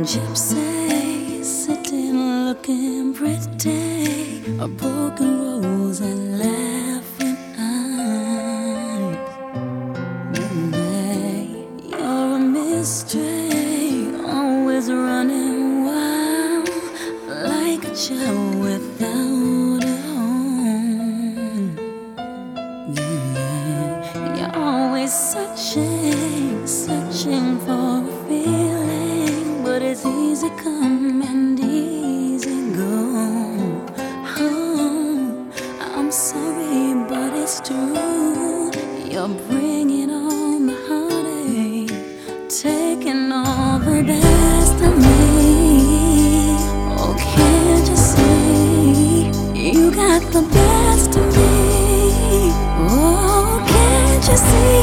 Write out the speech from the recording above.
Gypsy sitting looking pretty, a broken rose and laughing eyes. Baby, you're a mystery, always running wild, like a child without a home. Yeah, you're always searching for a feeling, but it's easy come and easy go. Oh, I'm sorry, but it's true. You're bringing on the heartache, taking all the best of me. Oh, can't you see? You got the best of me. Oh, can't you see?